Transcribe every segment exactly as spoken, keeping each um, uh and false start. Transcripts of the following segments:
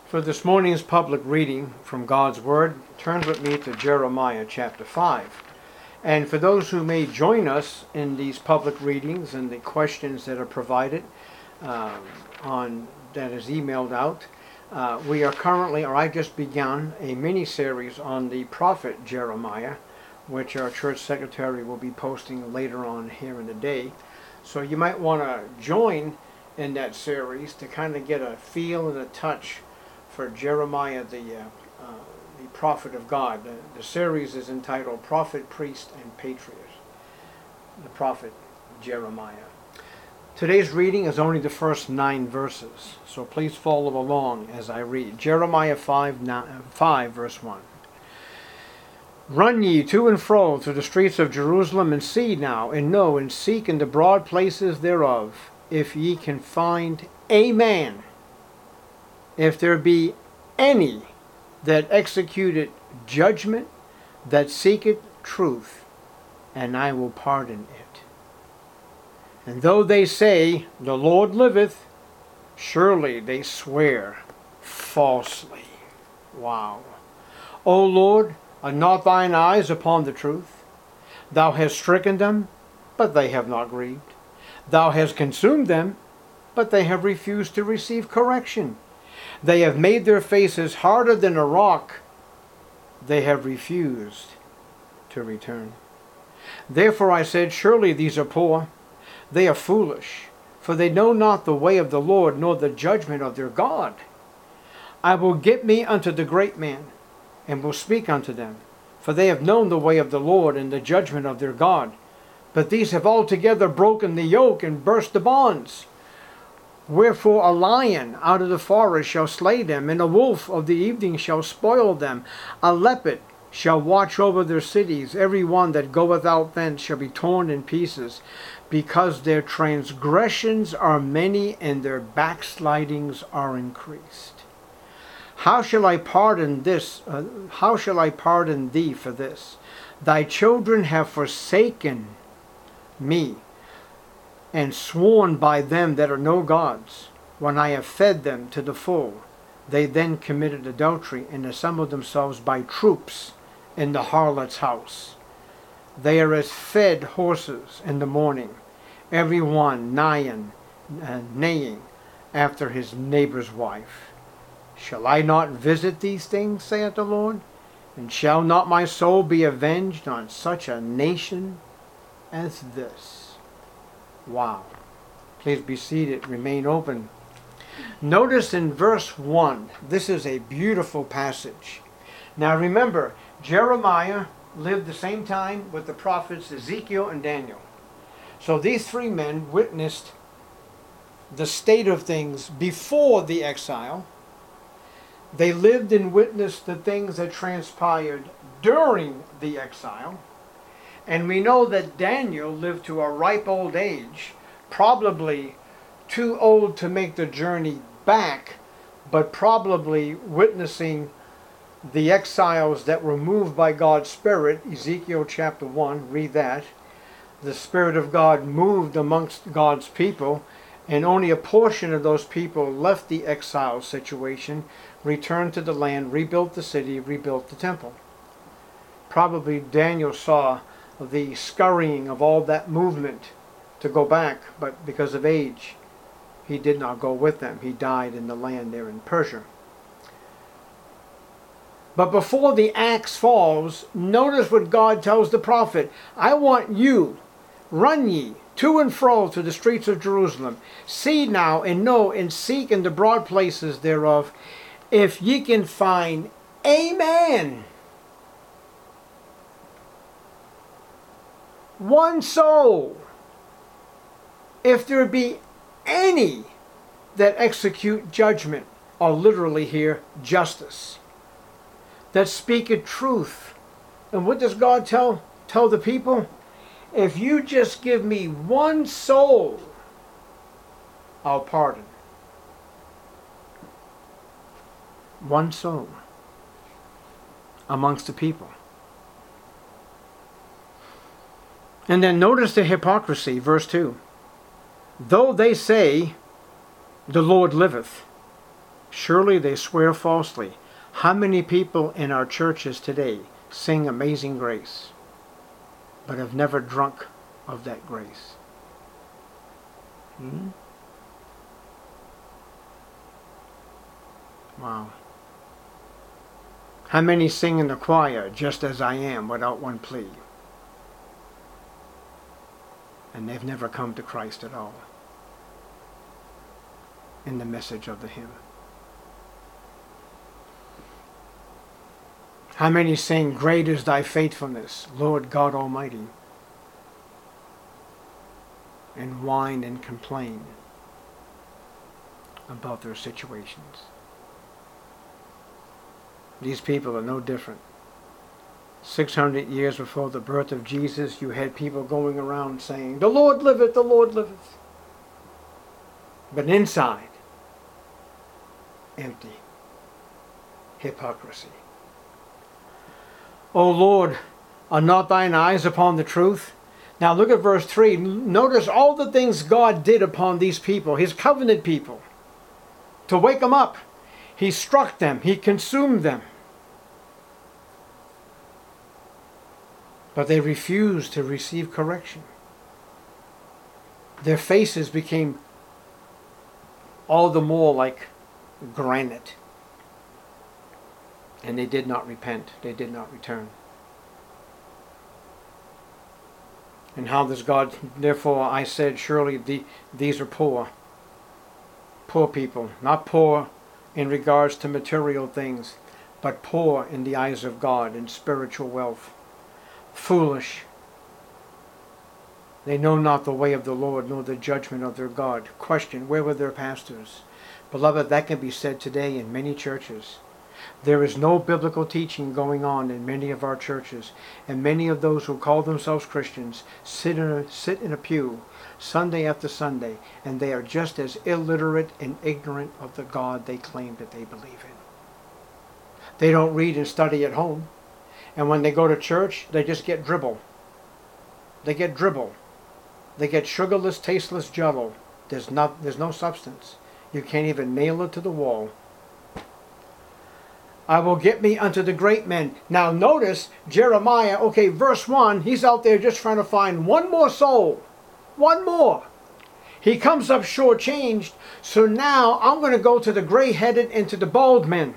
For this morning's public reading from God's Word, turn with me to Jeremiah chapter five. And for those who may join us in these public readings and the questions that are provided uh, on that is emailed out, uh, we are currently, or I just begun, a mini-series on the prophet Jeremiah, which our church secretary will be posting later on here in the day. So you might want to join in that series to kind of get a feel and a touch for Jeremiah, the uh, uh, the prophet of God. The, the series is entitled Prophet, Priest, and Patriot. The prophet Jeremiah. Today's reading is only the first nine verses, so please follow along as I read. Jeremiah five, nine, five verse one. Run ye to and fro through the streets of Jerusalem, and see now, and know, and seek in the broad places thereof, if ye can find a man, if there be any that executed judgment, that seeketh truth, and I will pardon it. And though they say, the Lord liveth, surely they swear falsely. Wow. O Lord, are not thine eyes upon the truth? Thou hast stricken them, but they have not grieved. Thou hast consumed them, but they have refused to receive correction. They have made their faces harder than a rock. They have refused to return. Therefore I said, surely these are poor. They are foolish, for they know not the way of the Lord, nor the judgment of their God. I will get me unto the great man, and will speak unto them. For they have known the way of the Lord, and the judgment of their God. But these have altogether broken the yoke, and burst the bonds. Wherefore a lion out of the forest shall slay them, and a wolf of the evening shall spoil them. A leopard shall watch over their cities. Every one that goeth out thence shall be torn in pieces, because their transgressions are many, and their backslidings are increased. How shall I pardon this? Uh, how shall I pardon thee for this? Thy children have forsaken me, and sworn by them that are no gods. When I have fed them to the full, they then committed adultery, and assembled themselves by troops in the harlot's house. They are as fed horses in the morning, every one neighing, uh, neighing after his neighbor's wife. Shall I not visit these things, saith the Lord? And shall not my soul be avenged on such a nation as this? Wow. Please be seated. Remain open. Notice in verse one, this is a beautiful passage. Now remember, Jeremiah lived the same time with the prophets Ezekiel and Daniel. So these three men witnessed the state of things before the exile. They lived and witnessed the things that transpired during the exile. And we know that Daniel lived to a ripe old age, probably too old to make the journey back, but probably witnessing the exiles that were moved by God's Spirit. Ezekiel chapter one, read that. The Spirit of God moved amongst God's people, and only a portion of those people left the exile situation, returned to the land, rebuilt the city, rebuilt the temple. Probably Daniel saw the scurrying of all that movement to go back, but because of age, he did not go with them. He died in the land there in Persia. But before the axe falls, notice what God tells the prophet. I want you, run ye to and fro through the streets of Jerusalem. See now and know and seek in the broad places thereof, if ye can find a man, one soul, if there be any that execute judgment, or literally here, justice, that speaketh truth. And what does God tell, tell the people? If you just give me one soul, I'll pardon. One soul amongst the people. And then notice the hypocrisy, verse two. Though they say, the Lord liveth, Surely they swear falsely. How many people in our churches today sing Amazing Grace, but have never drunk of that grace? Hmm? Wow. How many sing in the choir, Just As I Am, without one plea? And they've never come to Christ at all in the message of the hymn. How many sing, Great is thy faithfulness, Lord God Almighty, and whine and complain about their situations? These people are no different. six hundred years before the birth of Jesus, you had people going around saying, the Lord liveth, the Lord liveth. But inside, empty. Hypocrisy. O Lord, are not thine eyes upon the truth? Now look at verse three. Notice all the things God did upon these people, his covenant people, to wake them up. He struck them. He consumed them. But they refused to receive correction. Their faces became all the more like granite. And they did not repent. They did not return. And how does God, therefore I said, surely the, these are poor. Poor people. Not poor in regards to material things, but poor in the eyes of God in spiritual wealth. Foolish. They know not the way of the Lord, nor the judgment of their God. Question, where were their pastors? Beloved, that can be said today in many churches. There is no biblical teaching going on in many of our churches, and many of those who call themselves Christians sit in a, sit in a pew Sunday after Sunday, and they are just as illiterate and ignorant of the God they claim that they believe in. They don't read and study at home, and when they go to church, they just get dribble. They get dribble. They get sugarless, tasteless jello. There's not, there's no substance. You can't even nail it to the wall. I will get me unto the great men. Now notice Jeremiah, okay, verse one, he's out there just trying to find one more soul. One more. He comes up shortchanged, so now I'm going to go to the gray-headed and to the bald men.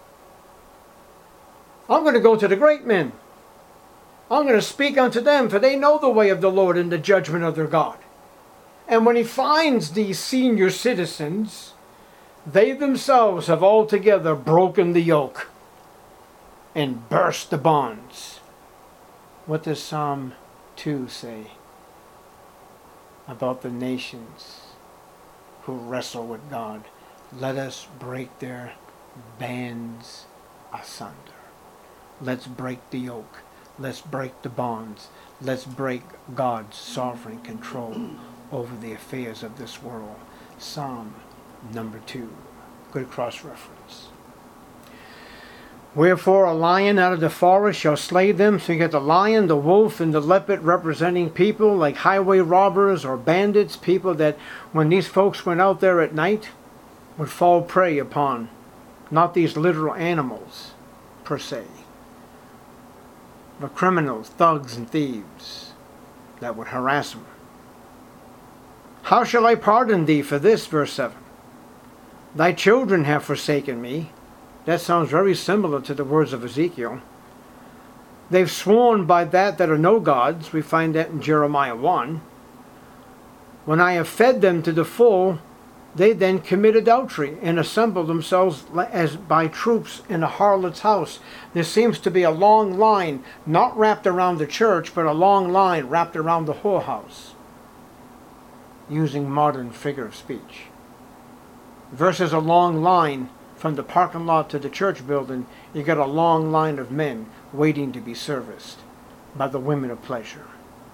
I'm going to go to the great men. I'm going to speak unto them, for they know the way of the Lord and the judgment of their God. And when he finds these senior citizens, they themselves have altogether broken the yoke and burst the bonds. What does Psalm two say about the nations who wrestle with God? Let us break their bands asunder. Let's break the yoke. Let's break the bonds. Let's break God's sovereign control over the affairs of this world. Psalm number two. Good cross-reference. Wherefore a lion out of the forest shall slay them. So you get the lion, the wolf, and the leopard representing people like highway robbers or bandits, people that when these folks went out there at night would fall prey upon. Not these literal animals per se, but criminals, thugs, and thieves that would harass them. How shall I pardon thee for this? Verse seven. Thy children have forsaken me. That sounds very similar to the words of Ezekiel. They've sworn by that that are no gods. We find that in Jeremiah one. When I have fed them to the full, they then commit adultery and assemble themselves as by troops in a harlot's house. There seems to be a long line, not wrapped around the church, but a long line wrapped around the whorehouse, using modern figure of speech. Versus a long line from the parking lot to the church building, you got a long line of men waiting to be serviced by the women of pleasure.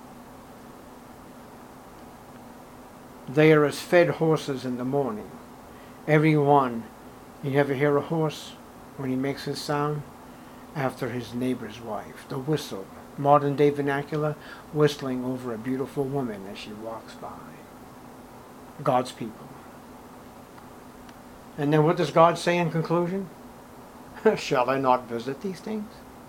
They are as fed horses in the morning. Every one, you ever hear a horse when he makes his sound? After his neighbor's wife. The whistle, modern day vernacular, whistling over a beautiful woman as she walks by. God's people. And then what does God say in conclusion? Shall I not visit these things?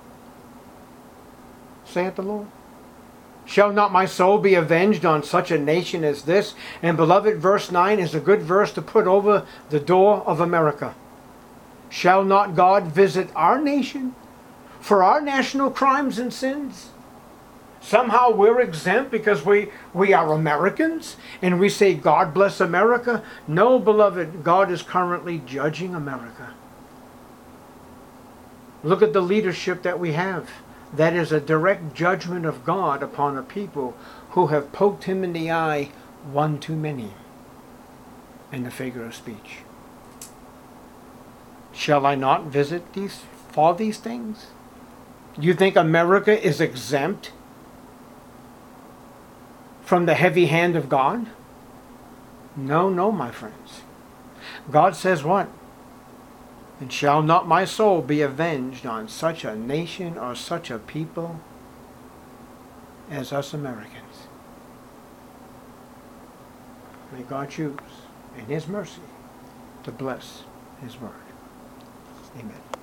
Saith the Lord. Shall not my soul be avenged on such a nation as this? And beloved, verse nine is a good verse to put over the door of America. Shall not God visit our nation for our national crimes and sins? Somehow we're exempt because we, we are Americans and we say, God bless America. No, beloved, God is currently judging America. Look at the leadership that we have. That is a direct judgment of God upon a people who have poked him in the eye one too many, in the figure of speech. Shall I not visit these for these things? You think America is exempt from the heavy hand of God? No, no, my friends. God says what? And shall not my soul be avenged on such a nation or such a people as us Americans? May God choose in his mercy to bless his word. Amen.